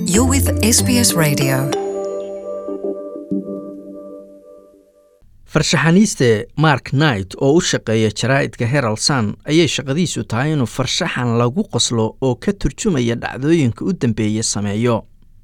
You're with SBS Radio. farshaxaniiste Mark Knight oo u shaqeeya jaraa'idka Herald Sun ayay shaqadiisu tahay inuu farshaxan lagu qoslo oo ka turjumaya dhacdooyinka u dambeeyay sameeyo.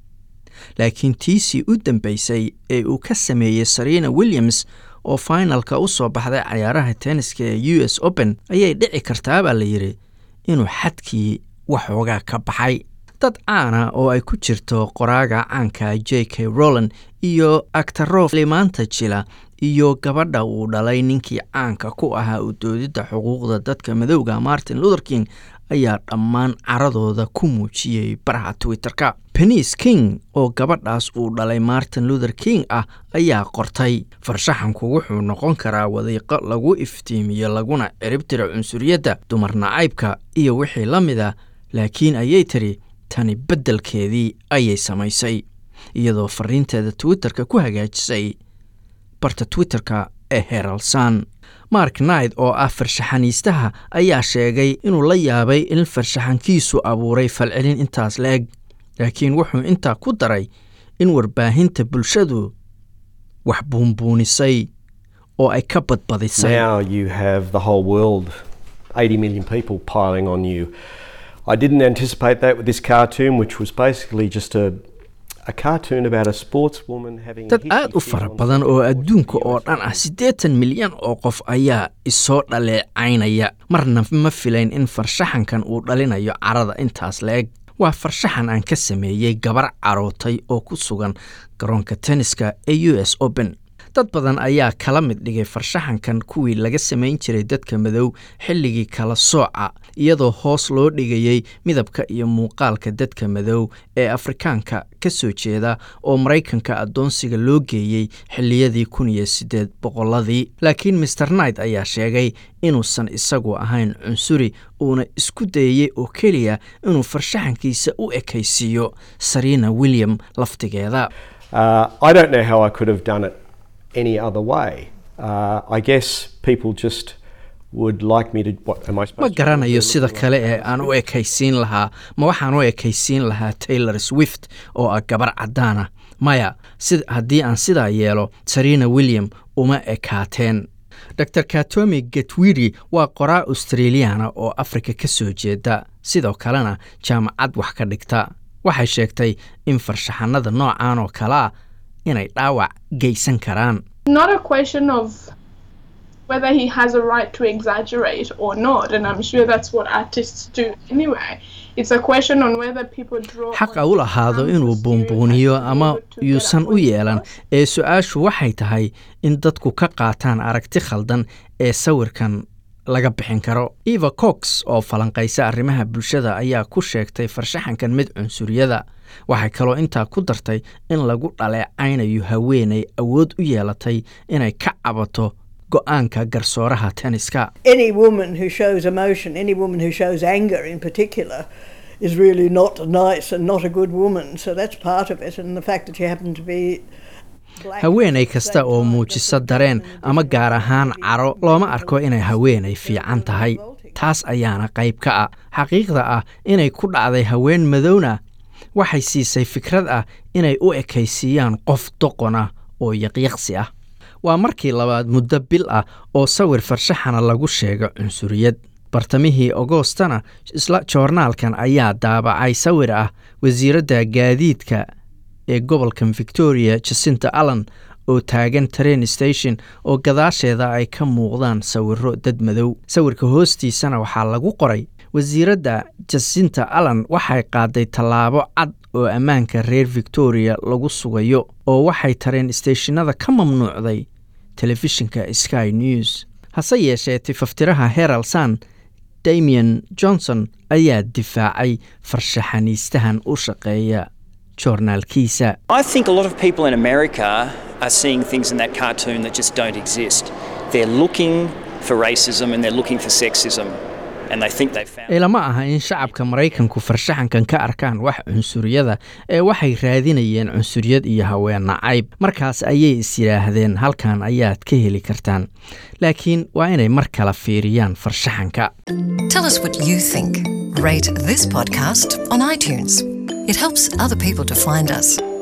laakiin tiisii u dambeysay ee uu ka sameeyay Serena Williams oo finalka u soo baxday ciyaaraha tenniska ee US Open ayay dhici kartaa baa la yiri inuu xadkii waxoogaa ka baxay. dad caana oo ay ku jirto qoraaga caanka J.K. Rowling iyo actor Limaanta Jila iyo gabadha uu dhalay ninkii caanka ku ahaa u doodida xuquuqda dadka madowga Martin Luther King ayaa dhammaan caradooda ku muujiyay baraha Twitterka. Pennice King oo gabadhaas uu dhalay Martin Luther King ayaa qortay farshaxanku wuxuu noqon karaa wadiiqo lagu iftiimiyo laguna ciribtiro cunsuriyadda dumar nacaybka iyo wixii la mid ah, laakiin ayay tiri tani beddelkeedii ayay samaysay iyadoo fariinteeda Twitterka ku hagaajisay barta Twitterka ee Herald Sun. Mark Knight oo ah farshaxaniistaha ayaa sheegay inuu la yaabay in farshaxankiisu abuuray falcelin intaas leeg, laakiin wuxuu intaa ku daray in warbaahinta bulshadu wax buunbuunisay oo ay ka badbadisay. Now you have the whole world, 80 million people piling on you. I didn't anticipate that with this cartoon, which was basically just a cartoon about a sportswoman having dad aad u fara badan oo adduunka oo dhan ah 80 milyan oo qof ayaa isoo dhaleecaynaya. marna ma filayn in farshaxankan uu dhalinayo carada intaas leeg. waa farshaxan aan ka sameeyay gabar carootay oo ku sugan garoonka tenniska ee US Open. dad badan ayaa kala mid dhigay farshaxankan kuwii laga samayn jiray dadka madow xilligii kala sooca, iyadoo hoos loo dhigayay midabka iyo muuqaalka dadka madow ee Afrikaanka ka soo jeeda oo Mareykanka adoonsiga loo geeyay xilliyadii 1800-ladii. laakiin Mr. Knight ayaa sheegay inuusan isagu ahayn cunsuri, uuna isku dayay oo keliya inuu farshaxankiisa u ekaysiiyo Serena Williams laftigeeda. I don't know how I could have done it any other way. I guess people just would like me to what am I supposed ma garanayo sida kale ee aan u ekaysiin lahaa. ma waxaan u ekaysiin lahaa Taylor Swift oo ah gabar cadaana? maya, haddii aan sidaa yeelo Serena Williams uma ekaateen. Dr. Katomi Getwiri waa qoraa Australiana oo Afrika ka soo jeeda, sidoo kalena jaamacad wax ka dhigta. waxay sheegtay in farshaxanada noocan oo kala inay dhaawac geysan karaan. Not a question of whether he has a right to exaggerate or not, and I'm sure that's what artists do anyway. It's a question on whether people draw xaqa u lahaado inuu buunbuuniyo ama yuusan u yeelan, ee su-aashu waxay tahay in dadku ka qaataan aragti khaldan ee sawirkan laga bixin karo. Eva Cox oo falanqaysa arrimaha bulshada ayaa ku sheegtay farshaxankan mid cunsuriyada. waxay kaloo intaa ku dartay in lagu dhaleecaynayo haweeney awood u yeelatay inay ka cabato go'aanka garsooraha tenniska. Any woman who shows emotion, any woman who shows anger in particular, is really not nice and not a good woman. So that's part of it, and the fact that you happen to be haweeney kasta oo muujisa dareen ama gaar ahaan caro looma arko inay haweeney fiican tahay. taas ayaana qayb ka ah xaqiiqda ah inay ku dhacday haween madowna waxay siisay fikrad ah inay u ekaysiiyaan qof doqon ah oo yaqyaqsi ah. waa markii labaad muddo bil ah oo sawir farshaxana lagu sheego cunsuriyad. bartamihii Agoostana isla joornaalkan ayaa daabacay sawir ah wasiiradda gaadiidka ee gobolka Victoria Jacinta Allen oo taagan train station oo gadaasheeda ay ka muuqdaan sawirro dad madow. sawirka hoostiisana waxaa lagu qoray wasiiradda Jacinta Allen waxay qaaday tallaabo cad oo ammaanka reer Victoria lagu sugayo, oo waxay train stationada ka mamnuucday telefishinka Sky News. hase yeeshee tifaftiraha Herald Sun Damian Johnson ayaa difaacay farshaxaniistahan u shaqeeya joornaalkiisa. I think a lot of people in America are seeing things in that cartoon that just don't exist. They're looking for racism and they're looking for sexism. And they think they found ilama aha in shacabka Mareykanku farshaxankan ka arkaan wax cunsuriyada, ee waxay raadinayeen cunsuriyad iyo haween nacayb. markaas ayay is yiraahdeen halkan ayaad ka heli kartaan. laakiin waa inay mar kale fiiriyaan farshaxanka. Tell us what you think. Rate this podcast on iTunes. It helps other people to find us.